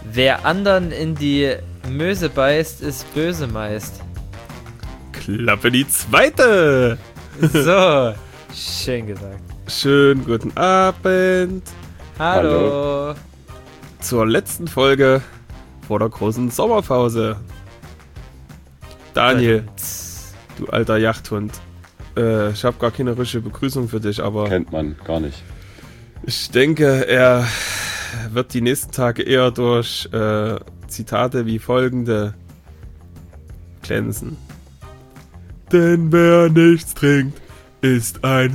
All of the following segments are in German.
Wer anderen in die Möse beißt, ist böse meist. Klappe die zweite! So, schön gesagt. Schönen guten Abend. Hallo. Zur letzten Folge vor der großen Sommerpause. Daniel, du alter Jachthund. Ich habe gar keine richtige Begrüßung für dich, aber kennt man gar nicht. Ich denke, er wird die nächsten Tage eher durch Zitate wie folgende glänzen. Denn wer nichts trinkt, ist ein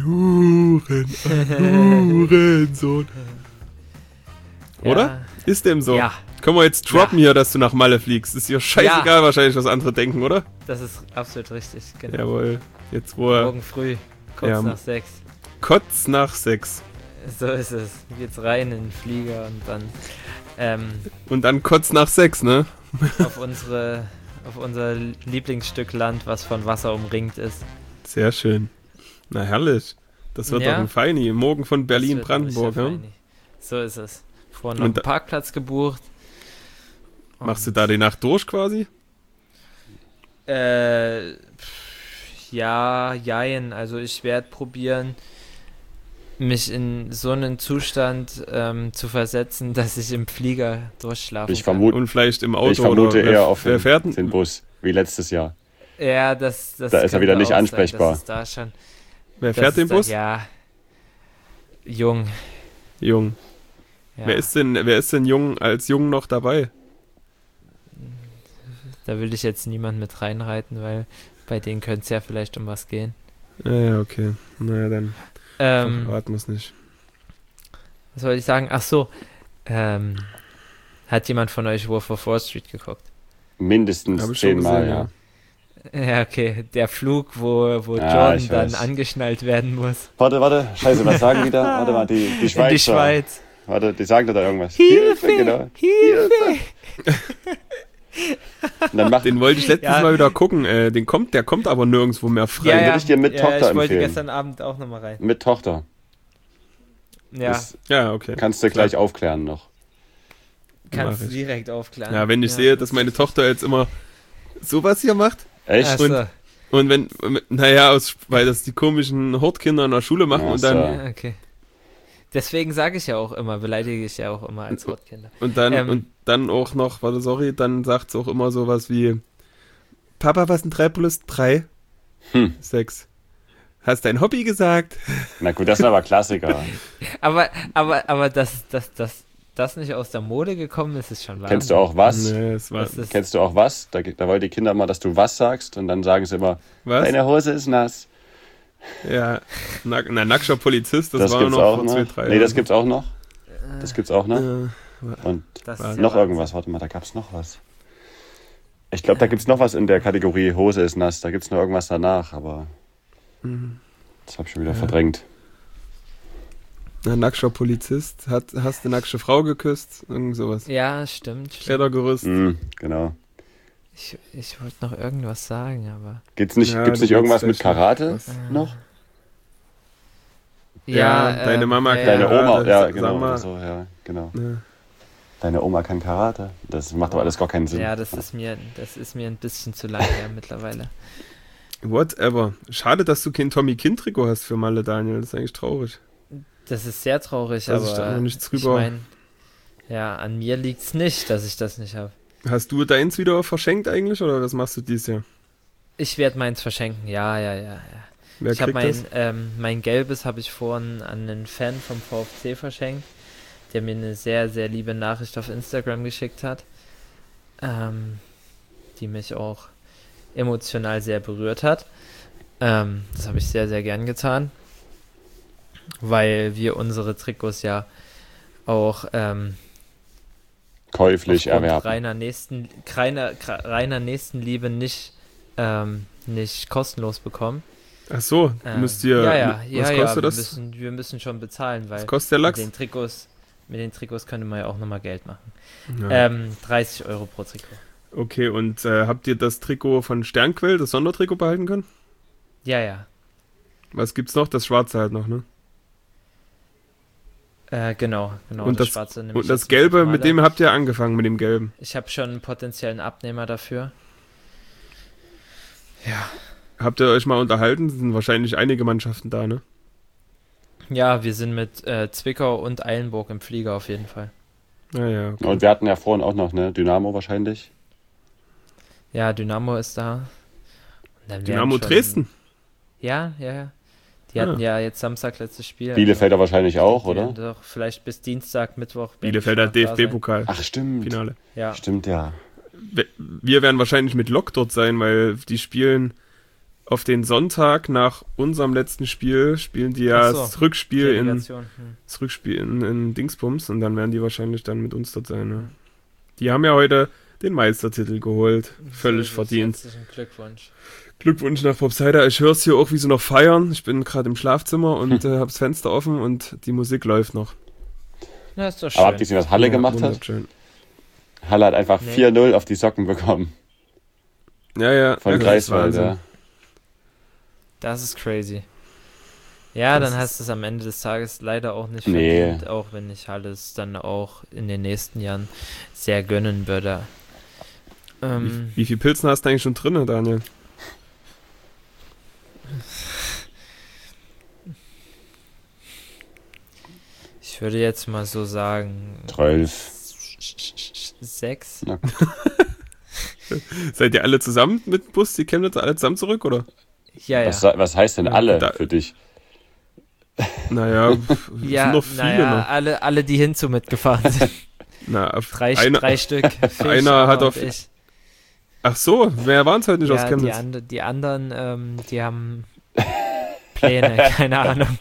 Hurensohn. Oder? Ja. Ist dem so? Ja. Können wir jetzt droppen hier, dass du nach Malle fliegst? Ist dir scheißegal wahrscheinlich, was andere denken, oder? Das ist absolut richtig, genau. Jawohl. Jetzt wo er... Morgen früh, kurz nach 6. Kurz nach 6. So ist es. Jetzt rein in den Flieger und dann und dann kurz nach 6, ne? auf unser Lieblingsstück Land, was von Wasser umringt ist. Sehr schön. Na herrlich. Das wird doch ein Feini. Morgen von Berlin-Brandenburg, ja? So ist es. Vorhin noch einen Parkplatz gebucht. Machst du da die Nacht durch quasi? Ja, jein. Also ich werde probieren, mich in so einen Zustand zu versetzen, dass ich im Flieger durchschlafen kann. Und vielleicht im Auto. Ich vermute oder eher auf den Bus, wie letztes Jahr. Ja, das da ist er wieder nicht ansprechbar. Sein, da schon, wer fährt den Bus? Ja, Jung. Ja. Wer ist denn jung als Jung noch dabei? Da will ich jetzt niemand mit reinreiten, weil bei denen könnte es ja vielleicht um was gehen. Ja, okay. Naja, dann verraten wir es nicht. Was wollte ich sagen? Ach so, hat jemand von euch Wolf of Wall Street geguckt? Mindestens 10-mal, ja. Ja, okay. Der Flug, wo Jordan dann angeschnallt werden muss. Warte. Scheiße, was sagen die da? Warte mal, die Schweizer. In die Schweiz. Warte, die sagen da irgendwas. Hilfe, genau. Hilfe. Und dann den wollte ich letztes Mal wieder gucken. Der kommt aber nirgendwo mehr frei. Ja. Würde ich dir mit Tochter empfehlen. Ich wollte gestern Abend auch nochmal rein. Mit Tochter. Ja. Okay. Kannst du gleich aufklären noch. Kannst du direkt aufklären. Ja, wenn ich sehe, dass meine Tochter jetzt immer sowas hier macht. Echt? Und wenn, weil das die komischen Hortkinder in der Schule machen und dann... Ja, okay. Deswegen sage ich ja auch immer, beleidige ich ja auch immer als Hortkinder. Und dann auch noch, dann sagt es auch immer sowas wie: Papa, was sind 3 plus 3? 6. Hast dein Hobby gesagt? Na gut, das sind aber Klassiker. aber dass das nicht aus der Mode gekommen ist schon wahr. Kennst du auch was? Nee, Kennst du auch was? Da wollen die Kinder mal, dass du was sagst und dann sagen sie immer, was? Deine Hose ist nass. Ja, nackter Polizist, das war gibt's noch auch vor 2-3 Jahren. Nee, das gibt's auch noch. Und noch irgendwas, warte mal, da gab's noch was. Ich glaube, da gibt's noch was in der Kategorie Hose ist nass, da gibt's noch irgendwas danach, aber das hab ich schon wieder verdrängt. Nackter Polizist, hast du nackte Frau geküsst? Irgend sowas. Ja, stimmt. Klettergerüst. Genau. Ich wollte noch irgendwas sagen, aber... Gibt's nicht irgendwas mit Karate noch? Ja, deine Mama kann Deine Karate. Oma, ja, genau. So, ja, genau. Ja. Deine Oma kann Karate. Das macht aber alles gar keinen Sinn. Ja, das ist mir ein bisschen zu lang her mittlerweile. Whatever. Schade, dass du kein Tommy-Kind-Trikot hast für Malle, Daniel. Das ist eigentlich traurig. Das ist sehr traurig, aber ich da noch nichts drüber. Ich meine, an mir liegt's nicht, dass ich das nicht habe. Hast du deins wieder verschenkt eigentlich, oder was machst du dieses Jahr? Ich werde meins verschenken, ja. Wer ich habe kriegt mein gelbes habe ich vorhin an einen Fan vom VfC verschenkt, der mir eine sehr, sehr liebe Nachricht auf Instagram geschickt hat, die mich auch emotional sehr berührt hat. Das habe ich sehr, sehr gern getan, weil wir unsere Trikots ja auch käuflich erwerben. Reiner Nächstenliebe nicht kostenlos bekommen. Ach so, müsst ihr... Was kostet das? Wir müssen schon bezahlen, weil was kostet der Lachs? Mit den Trikots könnte man ja auch nochmal Geld machen. Ja. 30 Euro pro Trikot. Okay, und habt ihr das Trikot von Sternquell, das Sondertrikot, behalten können? Ja. Was gibt's noch? Das Schwarze halt noch, ne? Genau. Und das Schwarze nehme Und ich das jetzt Gelbe, fünfmal mit an. dem habt ihr angefangen, mit dem Gelben. Ich habe schon einen potenziellen Abnehmer dafür. Ja. Habt ihr euch mal unterhalten? Es sind wahrscheinlich einige Mannschaften da, ne? Ja, wir sind mit Zwickau und Eilenburg im Flieger auf jeden Fall. Ja, okay. Und wir hatten ja vorhin auch noch, ne? Dynamo wahrscheinlich. Ja, Dynamo ist da. Und dann Dynamo werden schon- Dresden. Ja. Die hatten ja jetzt Samstag letztes Spiel. Bielefelder wahrscheinlich auch, die oder? werden doch vielleicht bis Dienstag, Mittwoch. werden die Bielefelder schon noch da sein. DFB-Pokal. Ach, stimmt. Finale. Ja. Stimmt, ja. Wir werden wahrscheinlich mit Lok dort sein, weil die spielen auf den Sonntag nach unserem letzten Spiel, spielen die ja Ach so, das Rückspiel Relegation. in Dingsbums und dann werden die wahrscheinlich dann mit uns dort sein. Ne? Die haben ja heute den Meistertitel geholt. Völlig So, verdient. Herzlichen Glückwunsch. Glückwunsch nach Popsider. Ich höre es hier auch, wie sie noch feiern. Ich bin gerade im Schlafzimmer und habe das Fenster offen und die Musik läuft noch. Na, ist doch schön. Aber habt ihr gesehen, was Halle Ja, gemacht hat? wunderschön. Halle hat einfach Nee. 4-0 auf die Socken bekommen. Ja. Von das ist Greifswald, Wahnsinn. ja. Das ist crazy. Ja, Das dann ist- hast du es am Ende des Tages leider auch nicht Nee. verdient, auch wenn ich alles dann auch in den nächsten Jahren sehr gönnen würde. Wie viel Pilzen hast du eigentlich schon drin, Daniel? Ich würde jetzt mal so sagen 12. 6. Na, Seid ihr alle zusammen mit dem Bus, die Chemnitzer alle zusammen zurück, oder? Ja. was heißt denn Ja, alle da- für dich? Naja, Ja, sind noch viele naja, noch. alle, die hinzu mitgefahren sind. Na, Drei Stück. Fisch, einer hat Anna auf- und ich. Ach so, wer waren es heute nicht aus Ja, Chemnitz? die anderen, die haben Pläne, keine Ahnung.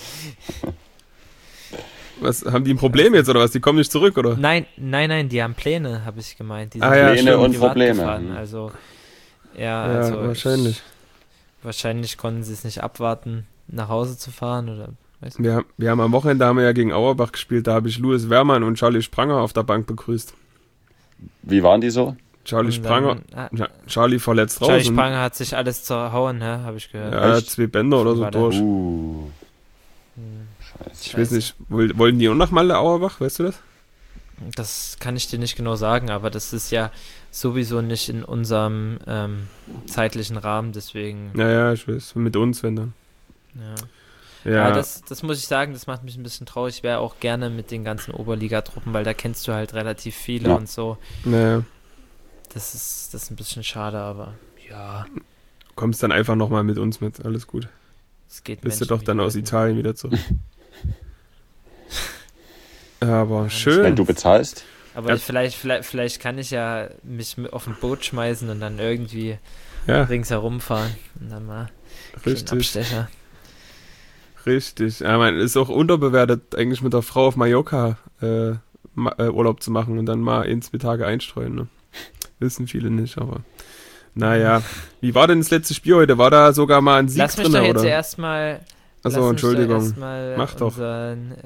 Was, haben die ein Problem jetzt, oder was? Die kommen nicht zurück, oder? Nein, die haben Pläne, habe ich gemeint. Die Ah, ja, Pläne stimmt. und privat Probleme. gefahren, Hm. also, Ja, also wahrscheinlich. Wahrscheinlich konnten sie es nicht abwarten, nach Hause zu fahren oder weiß nicht. Wir haben am Wochenende haben wir ja gegen Auerbach gespielt, da habe ich Louis Wermann und Charlie Spranger auf der Bank begrüßt. Wie waren die so? Charlie Und Spranger, dann, ja, Charlie verletzt raus. Charlie und- Spranger hat sich alles zerhauen, habe ich gehört. Ja, Echt? 2 Bänder oder so War der- durch. Hm, Scheiße. Ich weiß nicht, wollten die auch noch mal Auerbach, weißt du das? Das kann ich dir nicht genau sagen, aber das ist ja sowieso nicht in unserem zeitlichen Rahmen, deswegen. Ja, ich weiß, mit uns, wenn dann. Ja. Ja, Aber das muss ich sagen, das macht mich ein bisschen traurig. Ich wäre auch gerne mit den ganzen Oberligatruppen, weil da kennst du halt relativ viele Ja. und so. naja, Das ist ein bisschen schade, aber ja, kommst dann einfach noch mal mit uns mit, alles gut. es geht Bist du Menschen doch dann wie aus Leuten. Italien wieder zurück. Aber Ja, Wenn schön. du bezahlst? Aber Ja. vielleicht kann ich ja mich auf ein Boot schmeißen und dann irgendwie Ja, ringsherum fahren und dann mal einen richtig. Abstecher. Richtig. Ja, man ist auch unterbewertet, eigentlich mit der Frau auf Mallorca Urlaub zu machen und dann mal 1-2 Tage einstreuen. Ne? Wissen viele nicht, aber naja. Wie war denn das letzte Spiel heute? War da sogar mal ein Sieg Lass mich drin, doch jetzt oder? erstmal Achso, Entschuldigung. erstmal Mach doch. unseren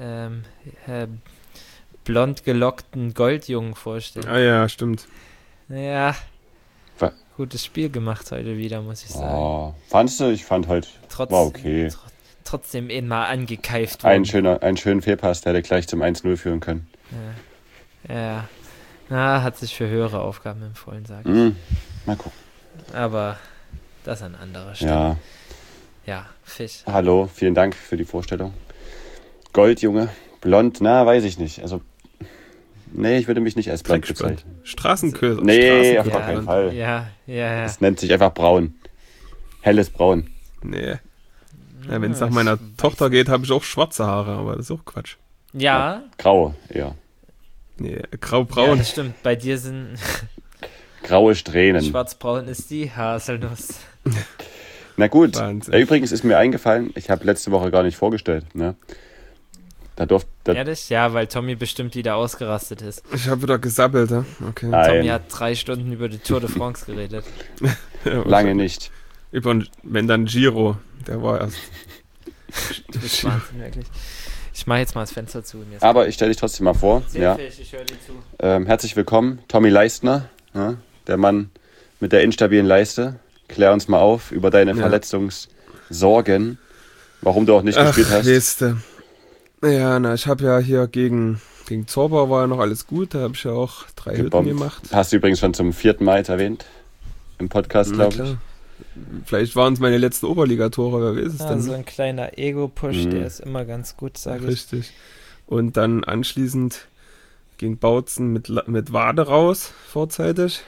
blond gelockten Goldjungen vorstellen. Ah ja, stimmt. Ja, Wa- gutes Spiel gemacht heute wieder, muss ich sagen. Oh, fandst du? Ich fand halt, war okay. Trotzdem mal angekeift Einen worden. schönen Fehlpass, der hätte gleich zum 1-0 führen können. Ja. Na, hat sich für höhere Aufgaben empfohlen, sage ich. Mhm. Mal gucken. Aber das an anderer Stelle. Ja, Ja, Fisch. hallo, vielen Dank für die Vorstellung. Goldjunge, blond, na, weiß ich nicht. Also, nee, ich würde mich nicht als blond Dreckspand. bezeichnen. Straßenköser. Nee, auf Ja, gar keinen Fall. Ja. Es nennt sich einfach braun. Helles Braun. Nee. Ja, wenn es nach meiner Tochter geht, habe ich auch schwarze Haare, aber das ist auch Quatsch. Ja, Grau, ja. Nee, ja, grau-braun. das stimmt. Bei dir sind Graue Strähnen. schwarzbraun ist die Haselnuss. Na gut. Wahnsinn. Übrigens ist mir eingefallen, ich habe letzte Woche gar nicht vorgestellt. Ne? Da Ehrlich? Ja, weil Tommy bestimmt wieder ausgerastet ist. Ich habe wieder gesabbelt, ja? Okay. Tommy Nein, hat 3 Stunden über die Tour de France geredet. Ja, lange nicht. Wenn dann Giro, der war erst. Du bist Wahnsinn, wirklich. Ich mache jetzt mal das Fenster zu. Mir ist Aber ich stelle dich trotzdem mal vor. sehr Ja. fähig, ich höre dir zu. Herzlich willkommen, Tommy Leistner, ja? Der Mann mit der instabilen Leiste. Klär uns mal auf über deine Ja. Verletzungssorgen, warum du auch nicht gespielt hast. Weißt du. Ja, na, ich habe ja hier gegen Zorbau war ja noch alles gut, da habe ich ja auch 3 Hütten Gebombt. gemacht. Hast du übrigens schon zum 4. Mal jetzt erwähnt. Im Podcast, Na glaube ich. klar. Vielleicht waren es meine letzten Oberligatore, wer weiß es Ja, denn? so ein kleiner Ego-Push, Mhm. der ist immer ganz gut, sage ich. Richtig. Und dann anschließend ging Bautzen mit Wade raus, vorzeitig.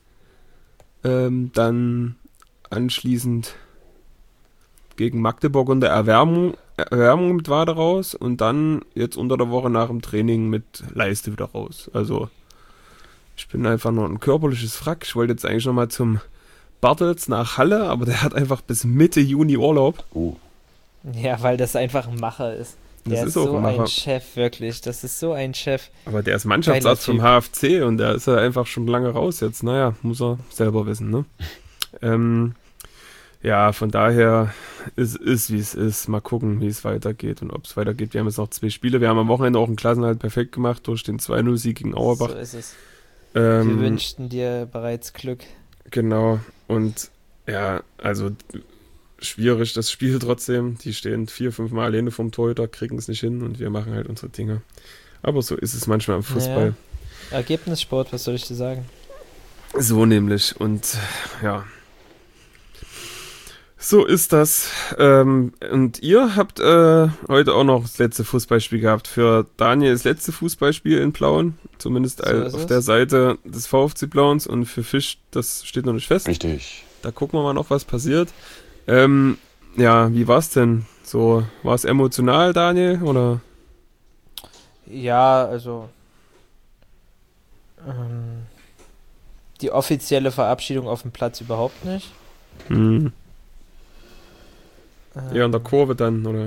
Dann anschließend gegen Magdeburg unter Erwärmung mit Wade raus und dann jetzt unter der Woche nach dem Training mit Leiste wieder raus. Also ich bin einfach nur ein körperliches Wrack. Ich wollte jetzt eigentlich nochmal zum Bartels nach Halle, aber der hat einfach bis Mitte Juni Urlaub. Ja, weil das einfach ein Macher ist. Der Das ist ist auch so ein Macher. ein Chef, wirklich. Das ist so ein Chef. Aber der ist Mannschaftsarzt vom Geiler HFC und der ist ja einfach schon lange raus jetzt. Naja, muss er selber wissen, ne? Ja, von daher ist wie es ist. Mal gucken, wie es weitergeht und ob es weitergeht. Wir haben jetzt noch 2 Spiele. Wir haben am Wochenende auch einen Klassenerhalt perfekt gemacht durch den 2-0-Sieg gegen Auerbach. So ist es. Wir Ähm, wünschten dir bereits Glück. Genau. Und ja, also schwierig das Spiel trotzdem. Die stehen 4-5 Mal alleine vom Torhüter, kriegen es nicht hin und wir machen halt unsere Dinge. Aber so ist es manchmal im Fußball. Ja. Ergebnissport, was soll ich dir sagen? So nämlich. Und ja. So ist das. Und ihr habt heute auch noch das letzte Fußballspiel gehabt. Für Daniel das letzte Fußballspiel in Plauen. Zumindest So ist auf es. der Seite des VfC Plauens. Und für Fisch, das steht noch nicht fest. Richtig. Da gucken wir mal noch, was passiert. Ja, wie war's denn? So, war es emotional, Daniel? Oder? Ja, also die offizielle Verabschiedung auf dem Platz überhaupt nicht. Hm. Ähm, Eher in der Kurve dann, oder?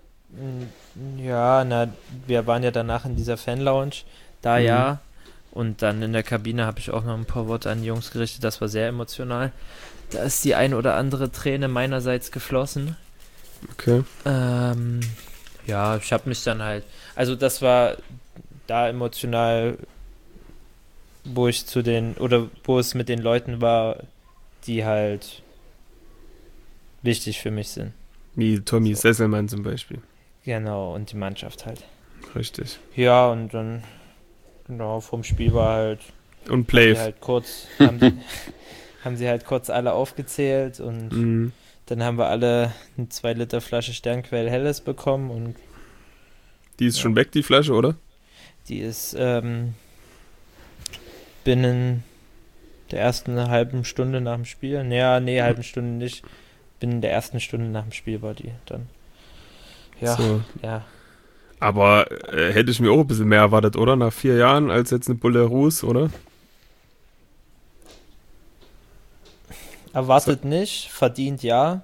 Ja, na, wir waren ja danach in dieser Fan-Lounge, da Mhm. ja. Und dann in der Kabine habe ich auch noch ein paar Worte an die Jungs gerichtet, das war sehr emotional. Da ist die ein oder andere Träne meinerseits geflossen. Okay. Ja, ich habe mich dann halt, also das war da emotional, wo es mit den Leuten war, die halt wichtig für mich sind. Wie Tommy So. Sesselmann zum Beispiel. Genau, und die Mannschaft halt. Richtig. Ja, und dann, genau, vom Spiel war halt, Und die Play. halt kurz, haben sie halt kurz alle aufgezählt und Mhm. dann haben wir alle eine 2 Liter Flasche Sternquell Helles bekommen und Die ist schon weg, die Flasche, oder? die ist binnen der ersten halben Stunde nach dem Spiel, halben Stunde nicht, binnen der ersten Stunde nach dem Spiel war die dann. Ja, So. ja. Aber hätte ich mir auch ein bisschen mehr erwartet, oder? Nach 4 Jahren als jetzt eine Bulle Ruß, oder? Erwartet nicht, verdient ja.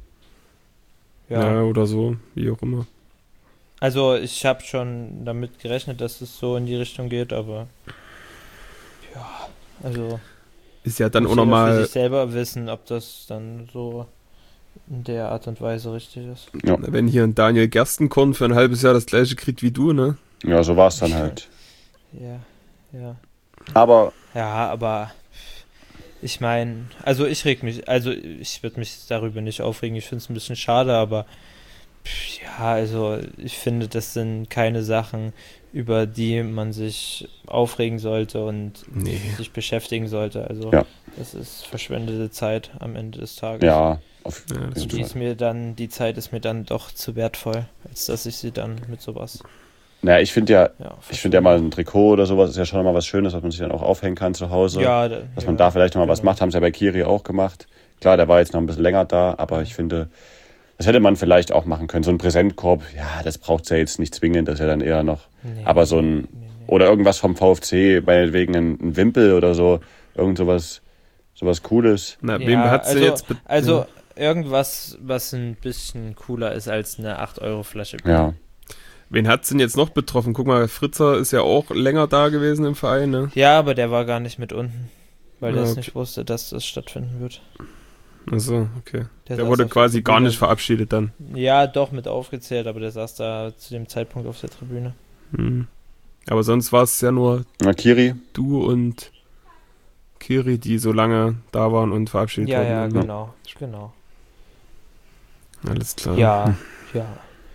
Ja, oder so, wie auch immer. Also ich habe schon damit gerechnet, dass es so in die Richtung geht, aber ja, also Ist ja dann muss auch jeder für nochmal, sich selber wissen, ob das dann so in der Art und Weise richtig ist. wenn hier ein Daniel Gerstenkorn für ein halbes Jahr das gleiche kriegt wie du, ne? Ja, so war es dann halt. Ja. Aber Ja, aber ich meine, also ich würde mich darüber nicht aufregen, ich finde es ein bisschen schade, aber ja, also ich finde, das sind keine Sachen, über die man sich aufregen sollte und Nee. sich beschäftigen sollte. Also Ja. das ist verschwendete Zeit am Ende des Tages. ja, Ja, das Und die Zeit ist mir dann doch zu wertvoll, als dass ich sie dann mit sowas. naja, ich finde ja verschwende. mal ein Trikot oder sowas ist ja schon mal was Schönes, was man sich dann auch aufhängen kann zu Hause. Ja, Dass man da vielleicht noch mal was genau. macht, haben sie ja bei Kiri auch gemacht. Klar, der war jetzt noch ein bisschen länger da, aber ich finde, das hätte man vielleicht auch machen können. So ein Präsentkorb, ja, das braucht es ja jetzt nicht zwingend, das ist ja dann eher noch. Nee, Aber so ein, nee. oder irgendwas vom VfC, meinetwegen ein Wimpel oder so, irgend sowas Cooles. Na, Ja, wem hat sie jetzt... Also irgendwas, was ein bisschen cooler ist als eine 8-Euro-Flasche. Ja. Wen hat es denn jetzt noch betroffen? Guck mal, Fritzer ist ja auch länger da gewesen im Verein, ne? Ja, aber der war gar nicht mit unten, weil der Ah, es okay. nicht wusste, dass das stattfinden wird. Achso, okay. Der saß wurde auf quasi der gar Tribüne. nicht verabschiedet dann. Ja, doch, mit aufgezählt, aber der saß da zu dem Zeitpunkt auf der Tribüne. Hm. Aber sonst war es ja nur Na, Kiri, du und Kiri, die so lange da waren und verabschiedet Ja, wurden. ja, ne? genau. Alles klar. Ja.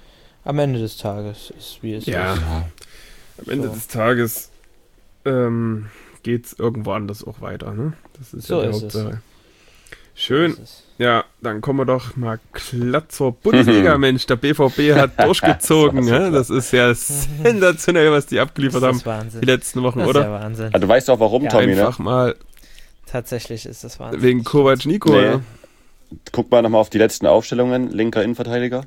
Am Ende des Tages ist wie es Ja. ist. Am Ende So. des Tages geht's irgendwo anders auch weiter, ne? Das ist So ja die ist es. Hauptsache. Schön. Das ist- Ja, dann kommen wir doch mal glatt zur Bundesliga, Mensch. Der BVB hat durchgezogen, Das war so ne? Das ist ja sensationell, was die abgeliefert Das haben ist Wahnsinn. die letzten Wochen, Das ist oder? ja Wahnsinn. Ah, du weißt auch warum, Ja, Tommy, Einfach ne? mal Tatsächlich ist das Wahnsinn. wegen Kovac Nico, Nee. oder? Guck mal nochmal auf die letzten Aufstellungen. Linker Innenverteidiger.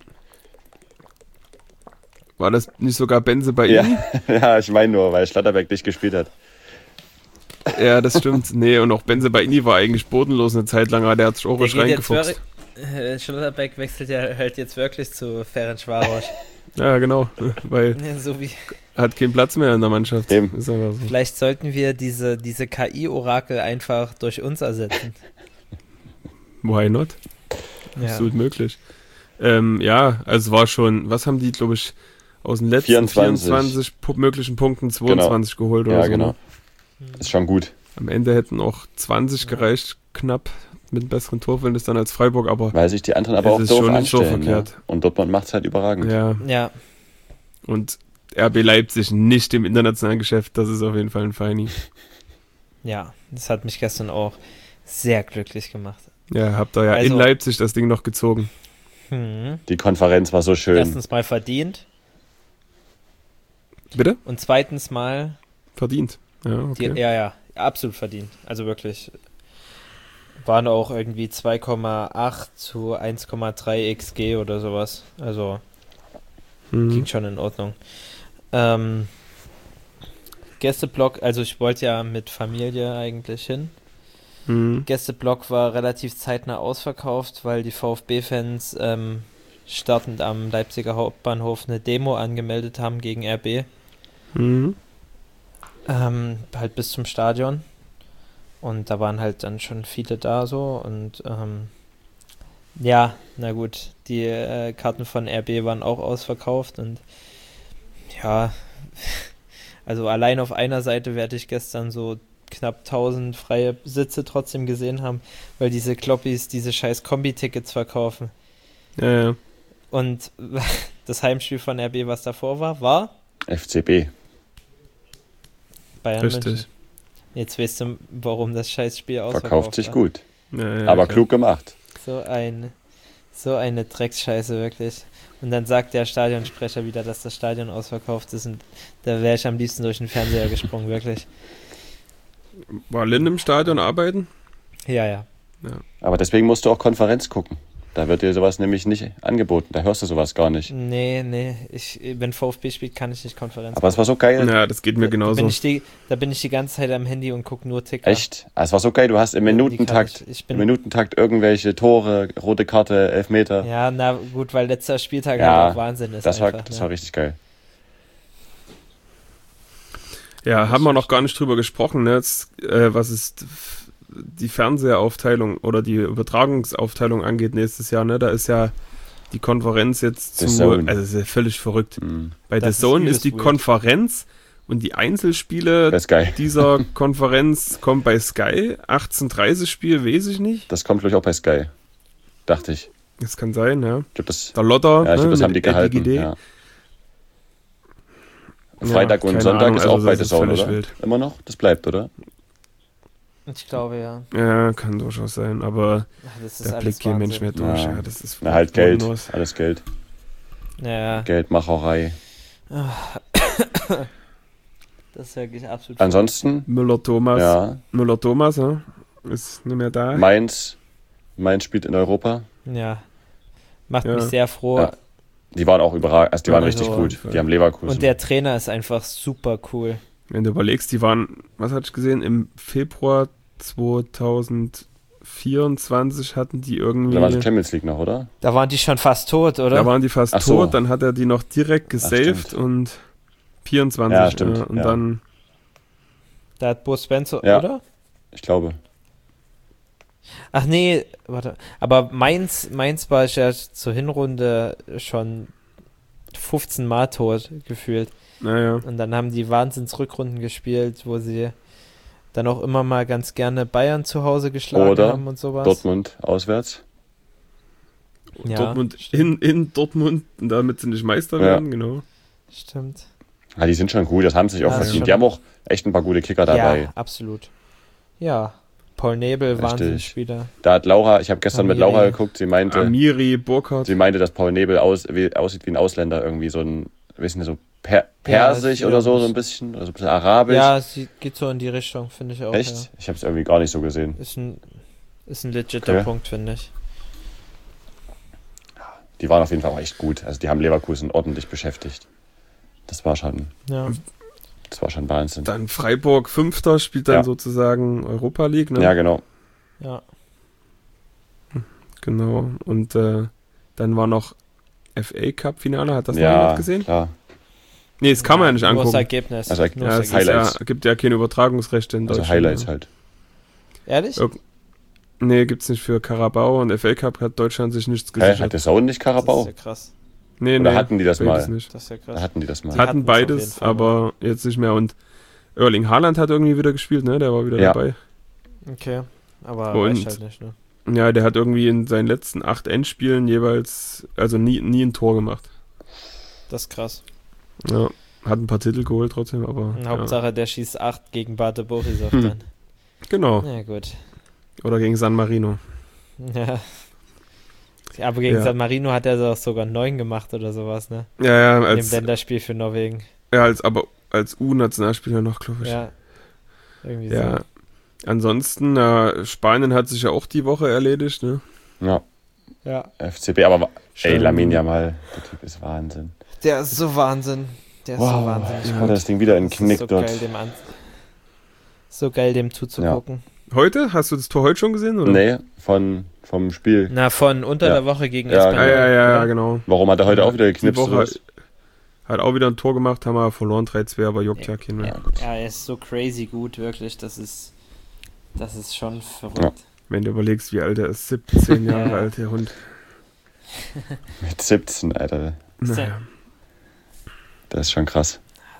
War das nicht sogar Benze bei Ja, ihm? ja, ich meine nur, weil Schlotterbeck nicht gespielt hat. Ja, das stimmt. Nee, und auch Benze bei Ini war eigentlich bodenlos eine Zeit lang, aber der hat sich auch Der richtig geht jetzt reingefuchst. Schlotterbeck wechselt ja halt jetzt wirklich zu Ferencvaros. Ja, genau, weil Ja, so wie. hat keinen Platz mehr in der Mannschaft. Eben. Ist aber so. Vielleicht sollten wir diese KI-Orakel einfach durch uns ersetzen. Why not? Ja. Absolut möglich. Ja, also war schon, was haben die, glaube ich, aus den letzten 24. 24 möglichen Punkten 22 geholt oder Ja, so. genau. Ne? Ist schon gut. Am Ende hätten auch 20 gereicht, knapp, mit einem besseren Torverhältnis dann als Freiburg, aber Weil sich die anderen aber Es auch ist doof schon nicht so anstellen. Ne? verkehrt. Und Dortmund macht es halt überragend. ja. Ja, Und RB Leipzig nicht im internationalen Geschäft, das ist auf jeden Fall ein Feini. ja, das hat mich gestern auch sehr glücklich gemacht. Ja, habt ihr ja in Also- Leipzig das Ding noch gezogen. Die Konferenz war so schön. Erstens mal verdient Bitte? und zweitens mal, Verdient. Ja, okay. ja, absolut verdient. Also wirklich. Waren auch irgendwie 2,8 zu 1,3 XG oder sowas. Also Mhm. ging schon in Ordnung. Gästeblock, also ich wollte ja mit Familie eigentlich hin. Mhm. Gästeblock war relativ zeitnah ausverkauft, weil die VfB-Fans startend am Leipziger Hauptbahnhof eine Demo angemeldet haben gegen RB. Mhm. Halt bis zum Stadion. Und da waren halt dann schon viele da so. Und ja, na gut, die Karten von RB waren auch ausverkauft. Und ja, also allein auf einer Seite werde ich gestern so knapp 1000 freie Sitze trotzdem gesehen haben, weil diese Kloppis diese scheiß Kombi-Tickets verkaufen. Ja, ja. Und das Heimspiel von RB, was davor war FCB. Bayern Richtig. München. Jetzt weißt du, warum das scheiß Spiel ausverkauft Verkauft sich war. gut. Ja, ja, Aber klar. klug gemacht. So eine Drecksscheiße, wirklich. Und dann sagt der Stadionsprecher wieder, dass das Stadion ausverkauft ist und da wäre ich am liebsten durch den Fernseher gesprungen, wirklich. War Lynn im Stadion arbeiten? Ja. Aber deswegen musst du auch Konferenz gucken. Da wird dir sowas nämlich nicht angeboten. Da hörst du sowas gar nicht. Nee, wenn VfB spielt, kann ich nicht Konferenz. Aber es war so geil. Ja, das geht mir Da genauso. bin ich die ganze Zeit am Handy und gucke nur Ticker. Echt? Ah, es war so geil. Du hast im Minutentakt, Ich im bin, Minutentakt irgendwelche Tore, rote Karte, Elfmeter. ja, na gut, weil letzter Spieltag Ja, halt auch Wahnsinn ist. Das einfach, war richtig geil. Ja, haben wir noch gar nicht drüber gesprochen, ne? Jetzt, was ist die Fernsehaufteilung oder die Übertragungsaufteilung angeht nächstes Jahr, ne? Da ist ja die Konferenz jetzt The zu, Zone. also das ist ja völlig verrückt. Mhm. Bei Das The ist Zone übelst ist die weird. Konferenz und die Einzelspiele Das ist geil. dieser Konferenz kommen bei Sky. 18:30 Spiel, weiß ich nicht. Das kommt, glaube ich, auch bei Sky. Dachte ich. Das kann sein, ja. Ich glaube, das, Der Lotter, ja, ich glaub, das mit haben die gehalten. LGD. Ja. Freitag und keine Sonntag Ahnung, ist also auch bei das The ist Zone, völlig oder? wild. Immer noch? Das bleibt, oder? Ich glaube, ja. Ja, kann durchaus sein, aber Ach, das ist da alles blickt kein Mensch Wahnsinn. mehr durch. Ja. Ja, das ist Na, halt Geld. bodenlos. Alles Geld. Ja, Geldmacherei. das ist wirklich absolut. Ansonsten, Müller-Thomas, ja, ja, ist nicht mehr da. Mainz spielt in Europa. Ja. Macht Ja. mich sehr froh. Ja. Die waren auch überragend. Also, die waren Also- richtig gut. Die haben Leverkusen. Und der Trainer ist einfach super cool. Wenn du überlegst, die waren, was hatte ich gesehen, im Februar 2024 hatten die irgendwie, Da war es Champions League noch, oder? Da waren die schon fast tot, oder? da waren die fast Ach so. tot, dann hat er die noch direkt gesaved stimmt. und 24 Ja, stimmt, und ja. dann, Da hat Bo Spencer, Ja. oder? Ich glaube. Ach nee, warte. Aber Mainz war ich ja zur Hinrunde schon 15 Mal tot gefühlt. naja, Und dann haben die Wahnsinns-Rückrunden gespielt, wo sie dann auch immer mal ganz gerne Bayern zu Hause geschlagen Oder haben und sowas. Dortmund auswärts. Ja, Dortmund stimmt. in Dortmund, damit sie nicht Meister Ja. werden, genau. Stimmt. Ja, die sind schon gut, das haben sie sich auch Ja, verdient. schon. Die haben auch echt ein paar gute Kicker dabei. Ja, absolut. Ja, Paul Nebel, Richtig. Wahnsinnsspieler. Da hat Laura, ich habe gestern mit Amiri. Laura geguckt, sie meinte, Amiri, Burkhardt. dass Paul Nebel aussieht wie ein Ausländer, irgendwie so ein, wissen Sie, so persisch Ja, oder so ein bisschen, oder so ein bisschen arabisch. Ja, sie geht so in die Richtung, finde ich auch. Echt? Ja. Ich habe es irgendwie gar nicht so gesehen. Ist ein legiter Okay. Punkt, finde ich. Die waren auf jeden Fall auch echt gut. Also die haben Leverkusen ordentlich beschäftigt. Das war schon Ja. Wahnsinn. Dann Freiburg, Fünfter, spielt dann Ja. sozusagen Europa League, ne? Ja, genau. Ja. Genau. Und dann war noch FA Cup Finale, hat das noch Ja, jemand gesehen? klar. Nee, das kann man ja nicht Nur das angucken. Ergebnis. Also, Nur Ja, das es Ergebnis. Highlights. gibt ja keine Übertragungsrechte in Also Deutschland. Highlights ja. halt. Ehrlich? Ja. Nee, gibt's nicht für Carabao und FA Cup hat Deutschland sich nichts Hä, gesichert. hat der Sohn nicht Das Carabao? ist ja krass. Nee, Oder nee, hatten die das beides mal? nicht. Das ist ja Da krass. hatten die das mal. Die Hatten hatten es auf jeden beides, Fall aber jetzt nicht mehr. Und Erling Haaland hat irgendwie wieder gespielt, ne? Der war wieder Ja. dabei. Okay. Aber Und- reicht halt nicht, ne? Ja, der hat irgendwie in seinen letzten 8 Endspielen jeweils, also nie ein Tor gemacht. Das ist krass. Ja, hat ein paar Titel geholt trotzdem, aber. Und Hauptsache, der schießt 8 gegen Bate Borisov Hm. dann. Genau. Ja, gut. Oder gegen San Marino. Ja. Aber gegen Ja. San Marino hat er auch sogar 9 gemacht oder sowas, ne? Ja, ja, In dem als, Länderspiel für Norwegen. aber als U-Nationalspieler noch, glaube ich. Ja. Irgendwie Ja. so. Ansonsten, Spanien hat sich ja auch die Woche erledigt, ne? Ja, Ja. FCB, aber ey, Schön. Lamine Yamal, der Typ ist Wahnsinn. Der ist so Wahnsinn. Der ist so wahnsinnig ja, gut. das Ding wieder in den Das Knick ist so dort. geil, so geil, dem zuzugucken. Heute? Hast du das Tor heute schon gesehen, oder? Nee, vom Spiel. Na, von unter Ja. der Woche gegen Ja, Espanyol. Ja, oder? genau. Warum hat er heute auch wieder Die geknipst? Woche oder was? hat auch wieder ein Tor gemacht, haben wir verloren 3-2, aber juckt ja keinen mehr. Ja, gut. Ja, er ist so crazy gut, wirklich. Das ist schon verrückt. Ja. Wenn du überlegst, wie alt er ist, 17 Jahre Ja. alt, der Hund. Mit 17, Alter. Naja. Das ist schon krass.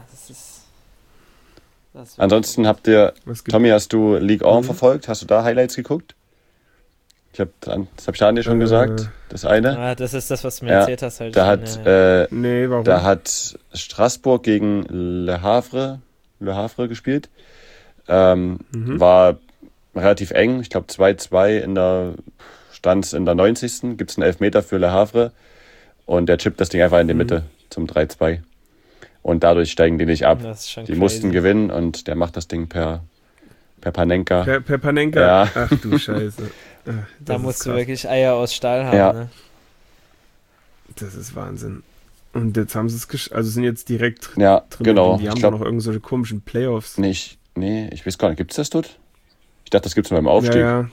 Das ist Ansonsten habt ihr, Was gibt Tommy, hast du League 1 Mhm. verfolgt? Hast du da Highlights geguckt? Das hab ich dir schon gesagt. Das eine. Ah, das ist das, was du mir Ja, erzählt hast. Halt Da schon, hat, ja. Nee, warum? da hat Straßburg gegen Le Havre gespielt. Mhm. War relativ eng. Ich glaube 2-2 stand in der 90. Gibt es einen Elfmeter für Le Havre. Und der chippt das Ding einfach in die Mitte zum 3-2. Und dadurch steigen die nicht ab. Das ist schon Die crazy. mussten gewinnen und der macht das Ding per Panenka. Per Panenka? Ja. Ach du Scheiße. Ach, Da das musst ist du krass. wirklich Eier aus Stahl haben. Ja. Ne? Das ist Wahnsinn. Und jetzt haben sie es also sind jetzt direkt Ja, drin. genau. Die Ich haben doch glaube, noch irgendwelche komischen Playoffs. ich weiß gar nicht. Gibt es das dort? Ich dachte, das gibt es nur beim Aufstieg. Ja.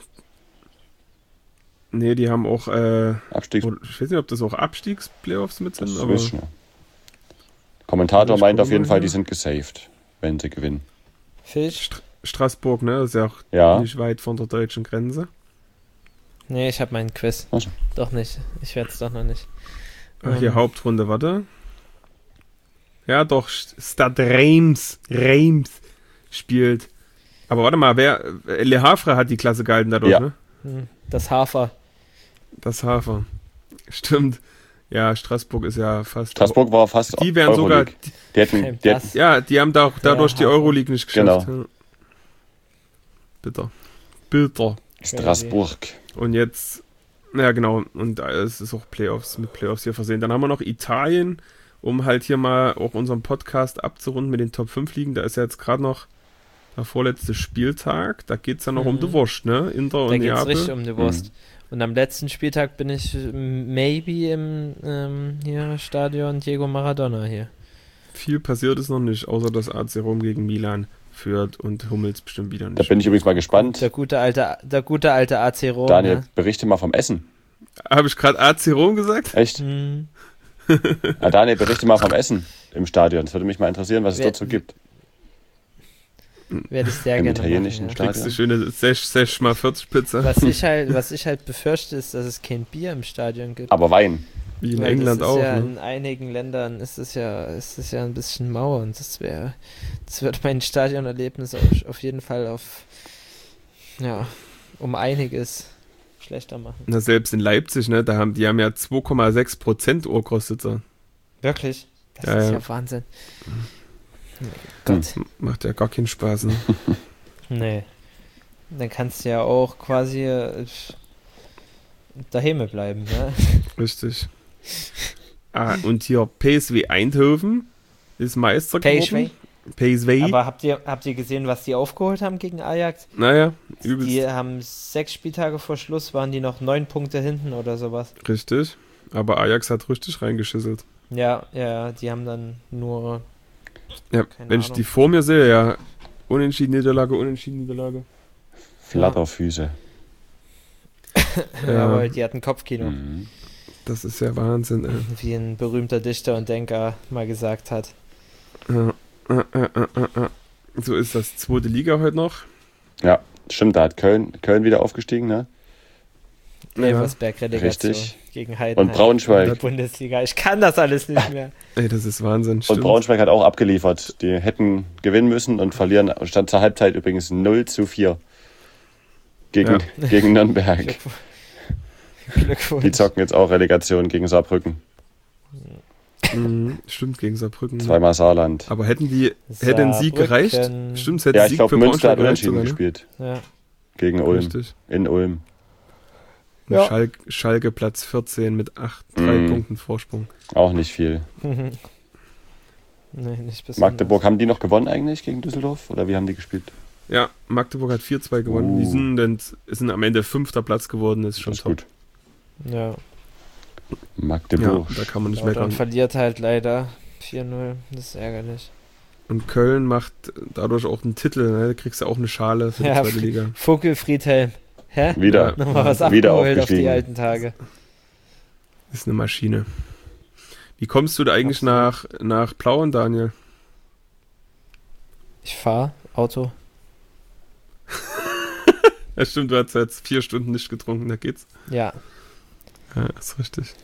Nee, die haben auch, Abstieg. ich weiß nicht, ob das auch Abstiegsplayoffs mit sind, Das aber weiß ich noch. Kommentator Ich meint gucke auf jeden mal Fall, hier. die sind gesaved, wenn sie gewinnen. Fisch? Straßburg, ne, ist ja auch Ja. nicht weit von der deutschen Grenze. Nee, ich habe meinen Quiz. Ach so. Doch nicht. Ich werde es doch noch nicht. Ach, hier Hauptrunde, warte. Ja, doch, Stad Reims spielt. Aber warte mal, Le Havre hat die Klasse gehalten dadurch, Ja. ne? Das Hafer. Das Hafer. Stimmt. Ja, Straßburg ist ja fast. Straßburg war fast Die wären sogar. Euroleague. Die hätten, Das- Ja, die haben da auch dadurch die Hafer. Euroleague nicht geschafft. Genau. Ja. Bitter. Straßburg. Und jetzt, ja genau, und es ist auch mit Playoffs hier versehen. Dann haben wir noch Italien, um halt hier mal auch unseren Podcast abzurunden mit den Top 5 Ligen. Da ist ja jetzt gerade noch der vorletzte Spieltag. Da geht es dann noch um die Wurst, ne? Inter Da und geht es richtig Neapel. um die Wurst. Und am letzten Spieltag bin ich maybe im hier Stadion Diego Maradona hier. Viel passiert ist noch nicht, außer dass AC Rom gegen Milan führt und Hummels bestimmt wieder nicht. Da bin ich übrigens mal gespannt. Der gute alte AC Rom. Daniel, Ne? berichte mal vom Essen. Habe ich gerade AC Rom gesagt? Echt? Hm. Ja, Daniel, berichte mal vom Essen im Stadion. Das würde mich mal interessieren, was es Wer- dort so gibt. Werde ich sehr Im gerne italienischen machen, ja. Kriegst du schöne Sesch mal 40 Pizza. Was ich halt befürchte, ist, dass es kein Bier im Stadion gibt. Aber Wein. Wie in Weil England das ist auch, ja ne? in einigen Ländern ist es ja ein bisschen mau und das wird mein Stadionerlebnis auf jeden Fall um einiges schlechter machen. Na, selbst in Leipzig, ne, die haben ja 2,6% Urkostitzer. Wirklich? Das Ja, ist ja. ja Wahnsinn. Gott. Macht ja gar keinen Spaß, ne? Nee. Dann kannst du ja auch quasi daheim bleiben, ne? Richtig. Und hier PSV Eindhoven ist Meister geworden. PSV. Aber habt ihr gesehen, was die aufgeholt haben gegen Ajax? Naja, übelst. Die haben 6 Spieltage vor Schluss, waren die noch 9 Punkte hinten oder sowas. Richtig. Aber Ajax hat richtig reingeschüsselt. Ja, die haben dann nur... Ja, Keine wenn ich Ahnung. die vor mir sehe, ja. Unentschieden, Niederlage. Flatterfüße. Aber die hatten Kopfkino, Mhm. Das ist ja Wahnsinn, ey. wie ein berühmter Dichter und Denker mal gesagt hat. So ist das. Zweite Liga heute noch. Ja, stimmt, da hat Köln wieder aufgestiegen, ne? Elversberg-Relegation Richtig. gegen Heidenheim. Und Braunschweig. in der Bundesliga. Ich kann das alles nicht mehr. Ey, das ist Wahnsinn. Und Stimmt. Braunschweig hat auch abgeliefert. Die hätten gewinnen müssen und verlieren. Stand zur Halbzeit übrigens 0-4 gegen Nürnberg. Glückwunsch. Die zocken jetzt auch Relegation gegen Saarbrücken. Stimmt, gegen Saarbrücken. Zweimal Saarland. Aber hätte ein Sieg gereicht? Saarbrücken. Stimmt, es hätte Ja, Sieg ich glaube, für Münster hat Braunschweig gereicht unentschieden sogar, ne? gespielt. Ja. Gegen Ulm. Richtig. In Ulm. Ja. Schalke Platz 14 mit 3 Punkten Vorsprung. Auch nicht viel. Nee, nicht besonders. Magdeburg, haben die noch gewonnen eigentlich gegen Düsseldorf? Oder wie haben die gespielt? Ja, Magdeburg hat 4-2 gewonnen. Die sind am Ende 5. Platz geworden, ist schon Das ist top. gut. Ja, Ja, Magdeburg. da kann man nicht Lautern meckern. verliert halt leider 4-0. Das ist ärgerlich. Und Köln macht dadurch auch einen Titel, ne? Da kriegst du auch eine Schale für die Ja, zweite Liga. Funkel Friedhelm. Hä? Wieder. Nochmal was Wieder abgeholt auf die aufgestiegen. alten Tage. Ist eine Maschine. Wie kommst du da eigentlich nach Plauen, Daniel? Ich fahre Auto. Ja, stimmt, du hast jetzt 4 Stunden nicht getrunken, da geht's. Ja. Ja, ist richtig.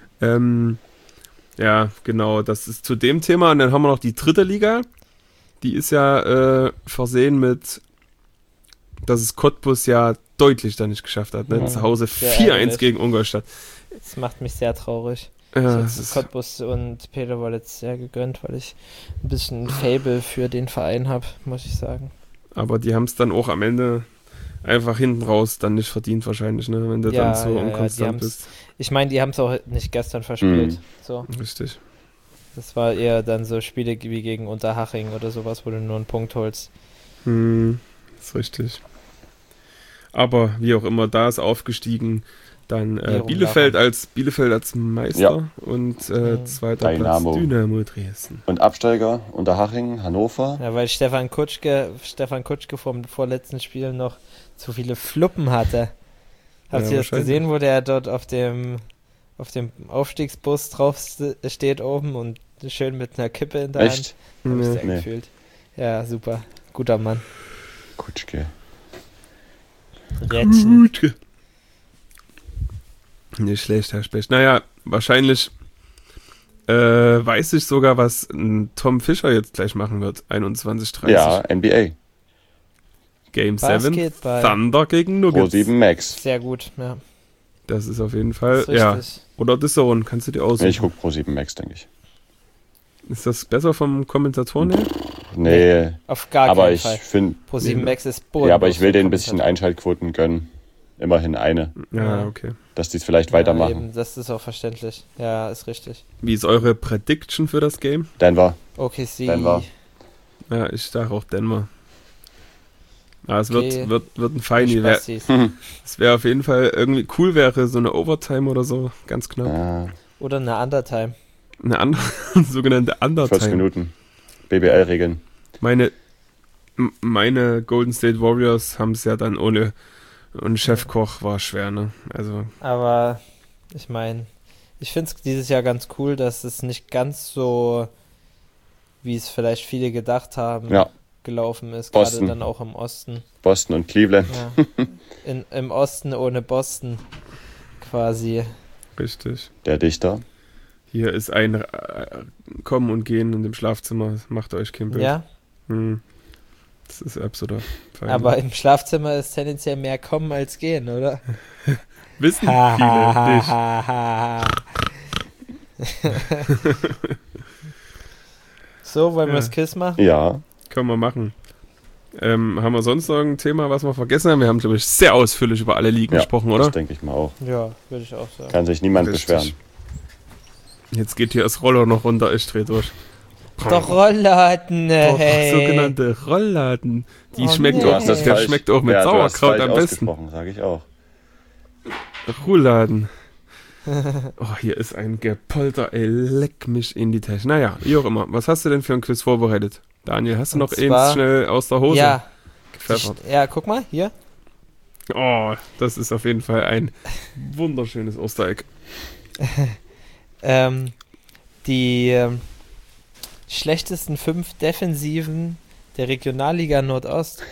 Ja, genau, das ist zu dem Thema. Und dann haben wir noch die dritte Liga. Die ist ja versehen mit, dass es Cottbus ja deutlich da nicht geschafft hat. Ne? Ja, Zu Hause sehr 4-1 ärgerlich. gegen Ingolstadt. Das macht mich sehr traurig. Ja, Ich das habe ist, Cottbus und Peter Wollitz sehr gegönnt, weil ich ein bisschen ein Faible für den Verein habe, muss ich sagen. aber die haben es dann auch am Ende einfach hinten raus dann nicht verdient wahrscheinlich, ne? Wenn du dann so die unkonstant haben's- bist. Ich meine, die haben es auch nicht gestern verspielt. So, Richtig. das war eher dann so Spiele wie gegen Unterhaching oder sowas, wo du nur einen Punkt holst. Ist richtig. Aber wie auch immer, da ist aufgestiegen. Dann Warum Bielefeld als Meister Ja. und Mhm. zweiter Dynamo. Platz Dynamo Dresden. Und Absteiger Unterhaching, Hannover. Ja, weil Stefan Kutschke vom vorletzten Spiel noch zu viele Fluppen hatte. Habt Ja, ihr das wahrscheinlich. gesehen, wo der dort auf dem Aufstiegsbus drauf steht oben und schön mit einer Kippe in der Hand? Echt? Hab ich Nee. sehr gefühlt. Ja, super. Guter Mann. Kutschke. Rädchen. Gut. Nicht schlecht, Herr Specht. Naja, wahrscheinlich weiß ich sogar, was Tom Fischer jetzt gleich machen wird. 21:30. Ja, NBA. Game 7. Basketball. Thunder gegen Nuggets. Pro7 Max. Sehr gut, ja. Das ist auf jeden Fall, Das ist ja. richtig. Oder The Zone, kannst du dir aussuchen. Ich guck Pro7 Max, denke ich. Ist das besser vom Kommentatoren her? Nee, Auf gar aber keinen ich Fall. finde, Pro7 Nee. Max ist bodenlos. ja, aber ich will für denen ein bisschen Kommentatoren. Einschaltquoten gönnen. Immerhin eine, Ja, Ja. okay. dass die es vielleicht Ja, weitermachen. eben, das ist auch verständlich. Ja, ist richtig. Wie ist eure Prediction für das Game? Denver. OKC. Denver. Ja, ich sage auch Denver. Ja, es Okay. wird ein Feini. Spastis. Es wäre auf jeden Fall irgendwie cool, wäre so eine Overtime oder so, ganz knapp. Ja, Oder eine Undertime. Eine andere, sogenannte 40 Undertime. Minuten. BBL-Regeln. Meine Golden State Warriors haben es ja dann ohne und Chefkoch war schwer, ne? Also, Aber ich meine, ich finde es dieses Jahr ganz cool, dass es nicht ganz so, wie es vielleicht viele gedacht haben, Ja, gelaufen ist. Boston. Gerade dann auch im Osten. Boston und Cleveland. Ja. Im Osten ohne Boston quasi. richtig. Der Dichter. Hier ist ein Kommen und Gehen in dem Schlafzimmer. Macht euch kein Bild. Ja, Hm. Das ist absoluter Fall. Aber im Schlafzimmer ist tendenziell mehr kommen als gehen, oder? Wissen viele nicht. So, wollen wir Ja. das Quiz machen? Ja. Können wir machen. Haben wir sonst noch ein Thema, was wir vergessen haben? Wir haben, glaube ich, sehr ausführlich über alle Ligen gesprochen, oder? Das denke ich mal auch. Ja, würde ich auch sagen. Kann sich niemand Richtig. beschweren. Jetzt geht hier das Roller noch runter, ich dreh durch. Doch Rollladen, Doch, hey. sogenannte Rollladen. Die Oh, schmeckt nee. Du auch, hast das der falsch, schmeckt auch mit ja, du hast Sauerkraut falsch am besten. ausgesprochen, sage ich auch. Rollladen. Oh, hier ist ein Gepolter, ey, leck mich in die Tasche. Naja, wie auch immer. Was hast du denn für ein Quiz vorbereitet? Daniel, hast du Und noch zwar- eins schnell aus der Hose Ja, gepfeffert? ja, guck mal, hier. Oh, das ist auf jeden Fall ein wunderschönes Ostereck. Die schlechtesten 5 Defensiven der Regionalliga Nordost.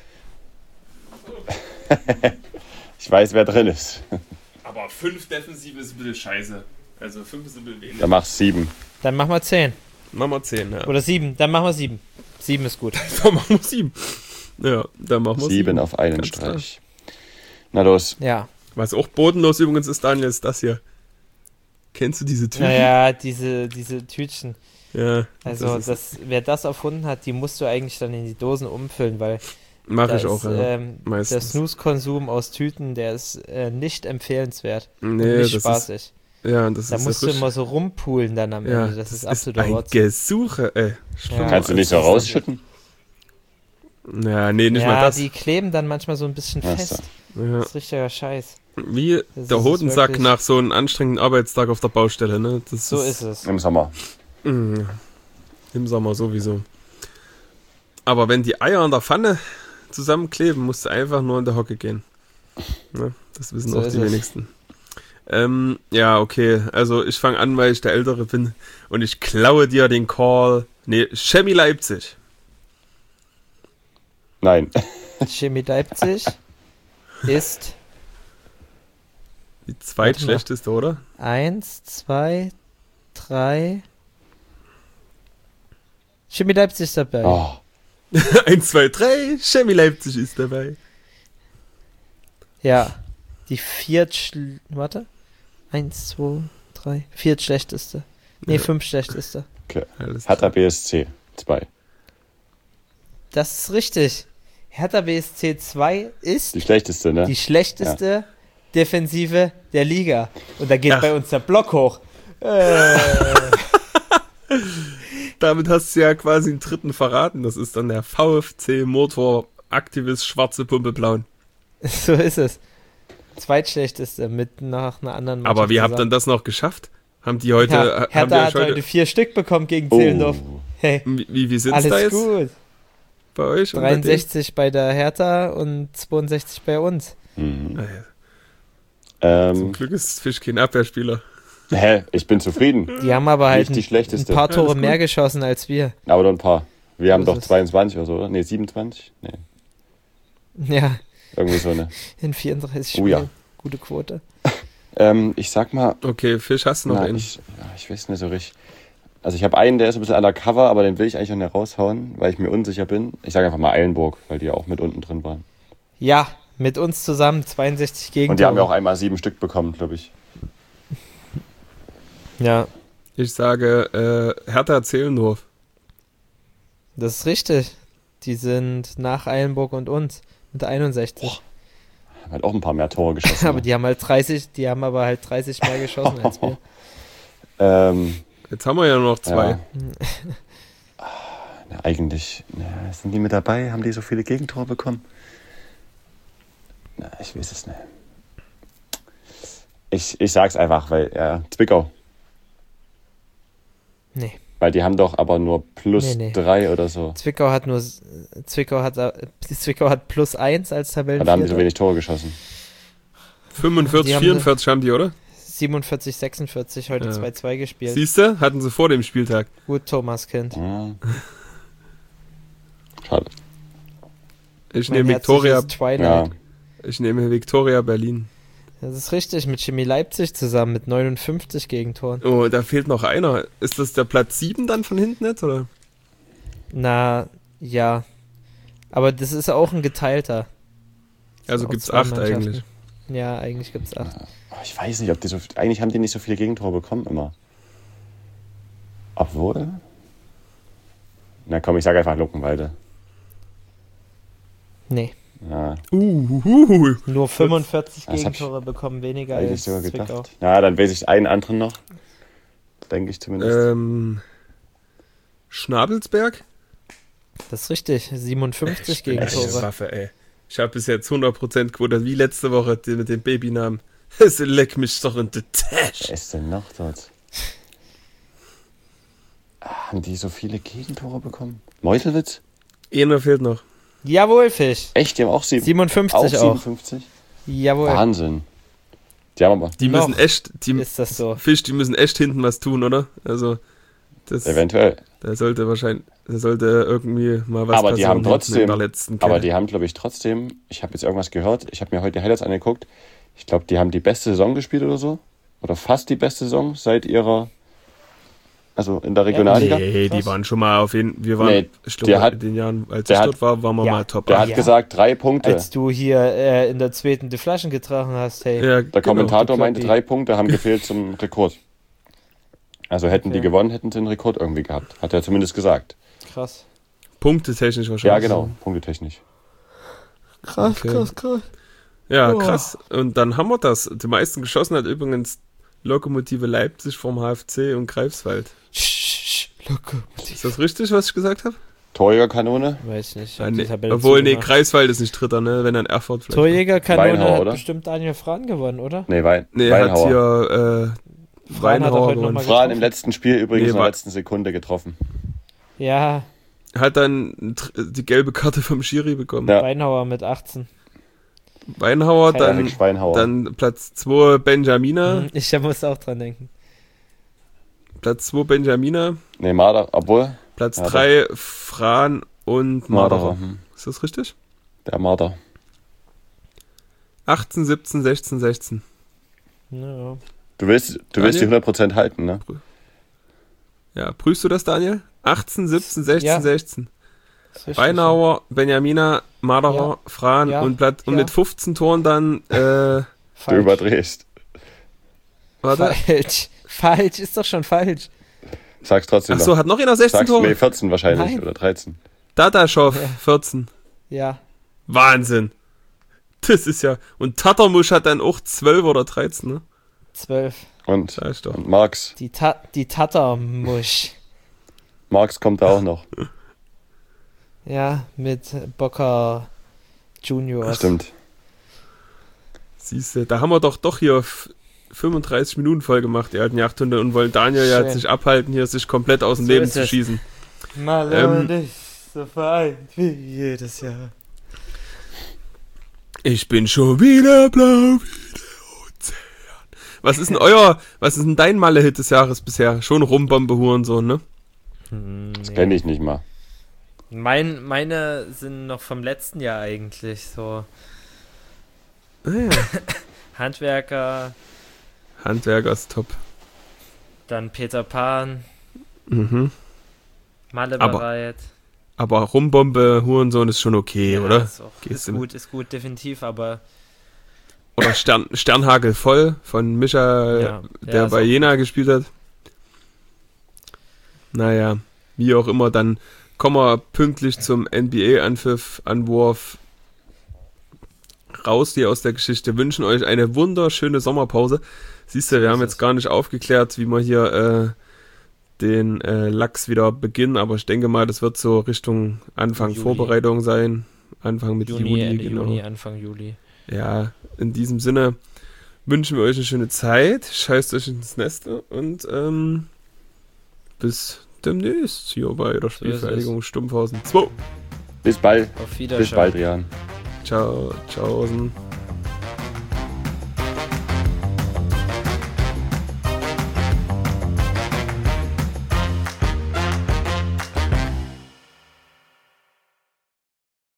Ich weiß, wer drin ist. Aber 5 Defensive ist ein bisschen scheiße. Also 5 ist ein bisschen wenig. Dann mach 7. Dann machen wir 10. Machen wir 10, ja. Oder 7. Dann machen wir 7. 7 ist gut. Dann machen wir 7. Ja, dann machen wir 7 auf einen Ganz Streich. Na los. Ja. Was auch bodenlos übrigens ist, Daniel, ist das hier. Kennst du diese Tüten? Naja, diese Tütchen. Ja. Also, das wer das erfunden hat, die musst du eigentlich dann in die Dosen umfüllen, weil mache da ich auch, ist, ja. der Meistens. Snooze-Konsum aus Tüten, der ist nicht empfehlenswert. Und Nee, nicht das spaßig. ist, ja, das Da ist musst du frisch. immer so rumpulen dann am Ja, Ende. Das ist absoluter ein Rotz. Gesuche, ey. Schlimm. Ja. Kannst du nicht so rausschütten? Ja, nee, nicht mal Ja, das. die kleben dann manchmal so ein bisschen Ach fest. so. Ja. Das ist richtiger Scheiß. Wie Das der ist Hodensack wirklich- nach so einem anstrengenden Arbeitstag auf der Baustelle, ne? Das So ist es. Im Sommer. Mhm. Im Sommer sowieso. Aber wenn die Eier in der Pfanne zusammenkleben, musst du einfach nur in der Hocke gehen. Ne? Das wissen So auch ist die es. wenigsten. Ja, okay. Also ich fange an, weil ich der Ältere bin und ich klaue dir den Call. Nee, Chemie Leipzig. Nein. Chemie Leipzig ist Die zweitschlechteste, oder? 1, 2, 3. Chemie Leipzig ist dabei. Oh, 1, 2, 3, Chemie Leipzig ist dabei. Ja. Die warte. 1, 2, 3. Viertschlechteste. Nee, Ja. 5 schlechteste. okay. Alles Hertha BSC 2. Das ist richtig. Hertha BSC 2 ist Die schlechteste, ne? die schlechteste Defensive der Liga. Und da geht Ach. bei uns der Block hoch. Damit hast du ja quasi einen dritten verraten. Das ist dann der VfC Motor Aktivist Schwarze Pumpe Blauen. So ist es. Zweitschlechteste mit nach einer anderen Mannschaft Aber wie habt ihr zusammen. denn das noch geschafft? Haben die heute, Ja, haben die Hertha euch hat heute, heute 4 Stück bekommen gegen Oh. Zehlendorf. Hey, wie sind alles da jetzt gut. bei euch? und bei denen? 63 bei der Hertha und 62 bei uns. Mhm. Zum Glück ist Fisch kein Abwehrspieler. Ich bin zufrieden. Die haben aber halt Nicht die ein schlechteste. paar Tore Alles gut. mehr geschossen als wir. Aber nur ein paar. Wir haben So doch ist es. 22 oder so, oder? Ne, 27? Nee, Ja, irgendwie so, ne? in 34 Oh Spielen. ja. Gute Quote. Ich sag mal, Okay, Fisch hast du noch na, einen. ich weiß nicht so richtig. Also ich habe einen, der ist ein bisschen undercover, aber den will ich eigentlich noch nicht raushauen, weil ich mir unsicher bin. Ich sage einfach mal Eilenburg, weil die ja auch mit unten drin waren. Ja, mit uns zusammen 62 Gegentore. Und die haben ja auch einmal 7 Stück bekommen, glaube ich. Ja, Ich sage Hertha Zehlendorf. das ist richtig. Die sind nach Eilenburg und uns mit 61. Haben halt auch ein paar mehr Tore geschossen. Aber die haben aber halt 30 mehr geschossen als wir. Jetzt haben wir ja noch zwei. Ja. Na, eigentlich, sind die mit dabei? Haben die so viele Gegentore bekommen? Na, ich weiß es nicht. Ich sag's einfach, weil, Zwickau. Nee, Weil die haben doch aber nur plus Nee. 3 oder so. Zwickau hat plus 1 als Und da haben die so Tabellenvierter. wenig Tore geschossen. 45, Die haben 44 haben die, oder? 47, 46 heute Ja. 2-2 gespielt. Siehst du? Hatten sie vor dem Spieltag. Gut, Thomas Kind. Ja. Schade. Ich Mein nehme Viktoria. herzliches Twilight. Ja. Ich nehme Viktoria Berlin. Das ist richtig, mit Chemie Leipzig zusammen mit 59 Gegentoren. Oh, da fehlt noch einer. Ist das der Platz 7 dann von hinten jetzt, oder? Na, ja. Aber das ist auch ein geteilter. Also Auch gibt's zwei 8 Mannschaften. eigentlich. Ja, eigentlich gibt's 8. Aber ich weiß nicht, ob die so. Eigentlich haben die nicht so viele Gegentore bekommen immer. Obwohl. Na komm, ich sage einfach Luckenwalde. Nee. Ja, Nur 45 Das hab ich Gegentore bekommen weniger hätte ich als sogar Zwickau. gedacht. Na, dann weiß ich einen anderen noch. Denke ich zumindest. Schnabelsberg? Das ist richtig. 57 Ich bin echt eine Gegentore. Waffe, ey. Ich habe bis jetzt 100% Quote, wie letzte Woche mit dem Babynamen. Es leck mich doch in die Tasche. Wer ist denn noch dort? Haben die so viele Gegentore bekommen? Meuselwitz? Einer fehlt noch. Jawohl, Fisch. Echt? Die haben auch 57 auch auch. 57? Jawohl. Wahnsinn. Die haben aber Die Noch müssen echt, ist das so. Fisch, die müssen echt hinten was tun, oder? Also, das, eventuell. da sollte irgendwie mal was Aber die haben hinten trotzdem- in der letzten Aber Kette. die haben, glaube ich, trotzdem, ich habe jetzt irgendwas gehört, ich habe mir heute die Highlights angeguckt, ich glaube, die haben die beste Saison gespielt oder so. Oder fast die beste Saison seit ihrer, also in der Regionalliga. Nee, die Krass. waren schon mal ich glaube, der hat- in den Jahren, als der ich hat- dort war, waren wir Ja, mal top. Der hat Ja. gesagt, 3 Punkte. Als du hier in der zweiten die Flaschen getragen hast, hey. Ja, Der Kommentator die meinte, Kloppi. 3 Punkte haben gefehlt zum Rekord. Also hätten die Okay. gewonnen, hätten sie einen Rekord irgendwie gehabt. Hat er zumindest gesagt. Krass. punktetechnisch wahrscheinlich. Ja, genau, punktetechnisch. Krass, Okay. krass. Ja, Oh. krass. Und dann haben wir das. Die meisten geschossen hat übrigens Lokomotive Leipzig vom HFC und Greifswald. Loco. Ist das richtig, was ich gesagt habe? Torjägerkanone. Weiß nicht. Ich Ja, hab die nee. Tabelle Obwohl, nee, zugemacht. Greifswald ist nicht Dritter, ne? Wenn dann Erfurt vielleicht. Torjägerkanone Weinhauer, hat oder? bestimmt Daniel Frahn gewonnen, oder? Nee, Nee, hat Weinhauer. hier Frahn hat doch Weinhauer heute noch gewonnen. mal Fran im getroffen. letzten Spiel übrigens Nee, in der war- letzten Sekunde getroffen. Ja, Hat dann die gelbe Karte vom Schiri bekommen. Ja. Weinhauer mit 18. Weinhauer, Erik Schweinhauer. dann Platz 2 Benjamina. Ich muss auch dran denken. Platz 2 Benjamina. Nee, Marder, obwohl. Platz Ja, 3 Fran und Marderer. Hm. Ist das richtig? Der Marder. 18, 17, 16, 16. Ja. Du willst die 100% halten, ne? Ja, prüfst du das, Daniel? 18, 17, 16, Ja. 16. ist richtig. Weinhauer, Benjamina, Marderer, Fran Ja. und Ja. mit 15 Toren dann, Du Falsch. überdrehst. warte. Falsch, ist doch schon falsch. Sag's trotzdem Achso, noch. hat noch einer 16 Sag's, Tore? nee, 14 wahrscheinlich Nein. oder 13. Dadaschow, Ja. 14. Ja, Wahnsinn. Das ist ja. Und Tatarmusch hat dann auch 12 oder 13, ne? 12. Und, Sag ich doch. und Marx. Die Tatarmusch. Marx kommt da auch noch. Ja, mit Boca Juniors. Stimmt. Siehst du, da haben wir doch hier 35 Minuten voll gemacht, die alten Jagdhunde, und wollen Daniel ja Schön. jetzt nicht abhalten, hier sich komplett aus dem So Leben ist zu es. schießen. Mal und ich so vereint wie jedes Jahr. Ich bin schon wieder blau wie der Ozean. Was ist denn dein Malle-Hit des Jahres bisher? Schon Rumbombe Hurensohn, ne? Das kenne ich nicht mal. Meine sind noch vom letzten Jahr eigentlich so. Ah, ja. Handwerker, Handwerker ist top. dann Peter Pan, Mhm. Malle Aber- bereit. Aber Rumbombe Hurensohn ist schon okay, Ja, oder? Ist, auch, Gehst ist gut, definitiv, aber Oder Sternhagel voll von Micha, ja, der ist bei auch Jena gespielt hat. Naja, wie auch immer, dann kommen wir pünktlich zum NBA-Anwurf raus hier aus der Geschichte. Wünschen euch eine wunderschöne Sommerpause. Siehst du, wir haben jetzt gar nicht aufgeklärt, wie wir hier den Lachs wieder beginnen, aber ich denke mal, das wird so Richtung Anfang Juli. Vorbereitung sein. Anfang mit Juni, Juli, Ende genau. Juni, Anfang Juli. Ja, in diesem Sinne wünschen wir euch eine schöne Zeit. Scheißt euch ins Nest und bis demnächst hier bei der Spielvereinigung Stumpfhausen 2. Bis bald. Auf Wiedersehen. Bis bald, Jan. Ciao, ciao.